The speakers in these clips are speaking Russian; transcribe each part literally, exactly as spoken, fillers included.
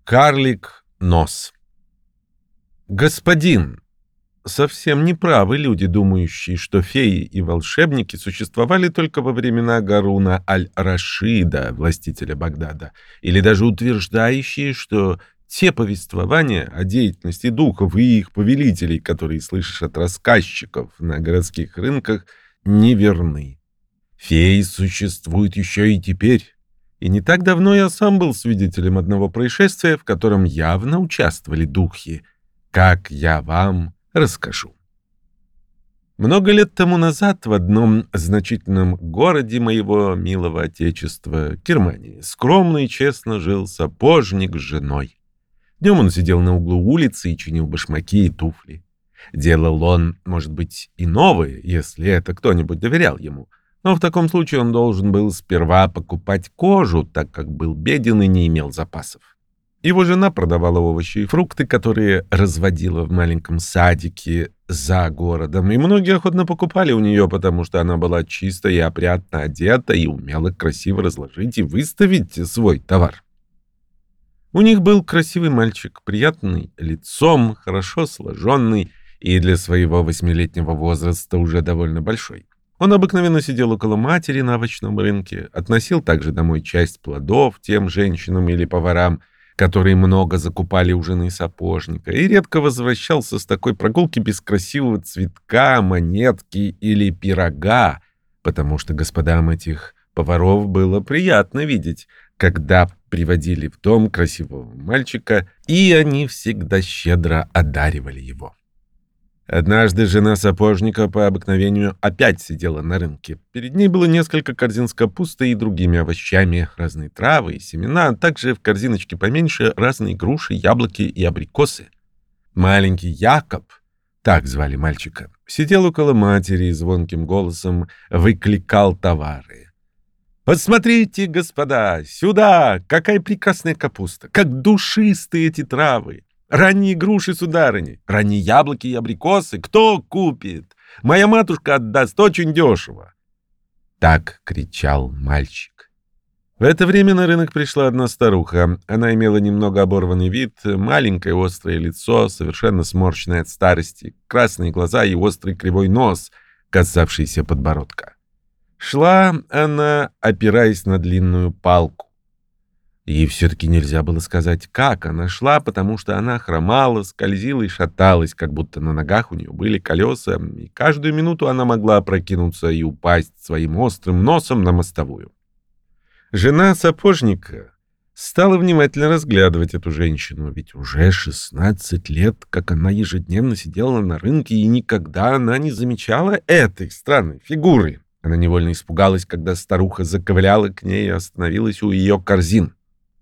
Карлик Нос. Господин, совсем неправы люди, думающие, что феи и волшебники существовали только во времена Гаруна аль-Рашида, властителя Багдада, или даже утверждающие, что те повествования о деятельности духов и их повелителей, которые слышишь от рассказчиков на городских рынках, неверны. Феи существуют еще и теперь. И не так давно я сам был свидетелем одного происшествия, в котором явно участвовали духи. Как я вам расскажу. Много лет тому назад в одном значительном городе моего милого отечества, Германии, скромно и честно жил сапожник с женой. Днем он сидел на углу улицы и чинил башмаки и туфли. Делал он, может быть, и новые, если это кто-нибудь доверял ему. Но в таком случае он должен был сперва покупать кожу, так как был беден и не имел запасов. Его жена продавала овощи и фрукты, которые разводила в маленьком садике за городом, и многие охотно покупали у нее, потому что она была чисто и опрятно одета и умела красиво разложить и выставить свой товар. У них был красивый мальчик, приятный лицом, хорошо сложенный и для своего восьмилетнего возраста уже довольно большой. Он обыкновенно сидел около матери на овощном рынке, относил также домой часть плодов тем женщинам или поварам, которые много закупали у жены сапожника, и редко возвращался с такой прогулки без красивого цветка, монетки или пирога, потому что господам этих поваров было приятно видеть, когда приводили в дом красивого мальчика, и они всегда щедро одаривали его. Однажды жена сапожника по обыкновению опять сидела на рынке. Перед ней было несколько корзин с капустой и другими овощами, разные травы и семена, а также в корзиночке поменьше разные груши, яблоки и абрикосы. Маленький Якоб, так звали мальчика, сидел около матери и звонким голосом выкликал товары. «Посмотрите, господа, сюда! Какая прекрасная капуста! Как душистые эти травы! Ранние груши, сударыни, ранние яблоки и абрикосы. Кто купит? Моя матушка отдаст очень дешево!» Так кричал мальчик. В это время на рынок пришла одна старуха. Она имела немного оборванный вид, маленькое острое лицо, совершенно сморщенное от старости, красные глаза и острый кривой нос, касавшийся подбородка. Шла она, опираясь на длинную палку. И все-таки нельзя было сказать, как она шла, потому что она хромала, скользила и шаталась, как будто на ногах у нее были колеса, и каждую минуту она могла опрокинуться и упасть своим острым носом на мостовую. Жена сапожника стала внимательно разглядывать эту женщину, ведь уже шестнадцать лет, как она ежедневно сидела на рынке, и никогда она не замечала этой странной фигуры. Она невольно испугалась, когда старуха заковыляла к ней и остановилась у ее корзин.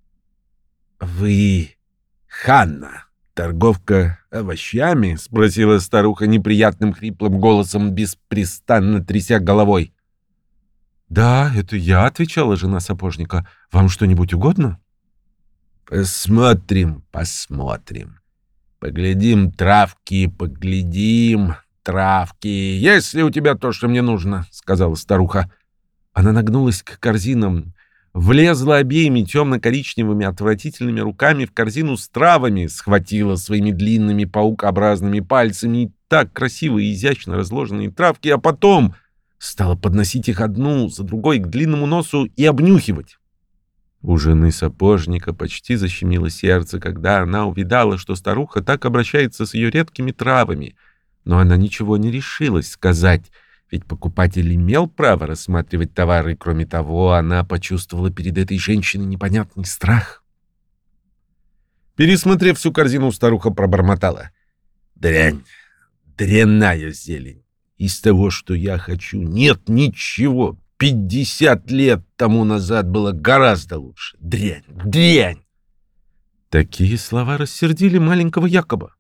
«Вы Ханна, торговка овощами?» — спросила старуха неприятным хриплым голосом, беспрестанно тряся головой. «Да, это я», — отвечала жена сапожника. «Вам что-нибудь угодно?» «Посмотрим, посмотрим. Поглядим травки, поглядим травки. Есть ли у тебя то, что мне нужно?» — сказала старуха. Она нагнулась к корзинам, влезла обеими темно-коричневыми отвратительными руками в корзину с травами, схватила своими длинными паукообразными пальцами и так красиво и изящно разложенные травки, а потом стала подносить их одну за другой к длинному носу и обнюхивать. У жены сапожника почти защемило сердце, когда она увидала, что старуха так обращается с ее редкими травами, но она ничего не решилась сказать, ведь покупатель имел право рассматривать товары, и, кроме того, она почувствовала перед этой женщиной непонятный страх. Пересмотрев всю корзину, старуха пробормотала: «Дрянь, дрянная зелень. Из того, что я хочу, нет ничего. Пятьдесят лет тому назад было гораздо лучше. Дрянь, дрянь!» Такие слова рассердили маленького Якоба.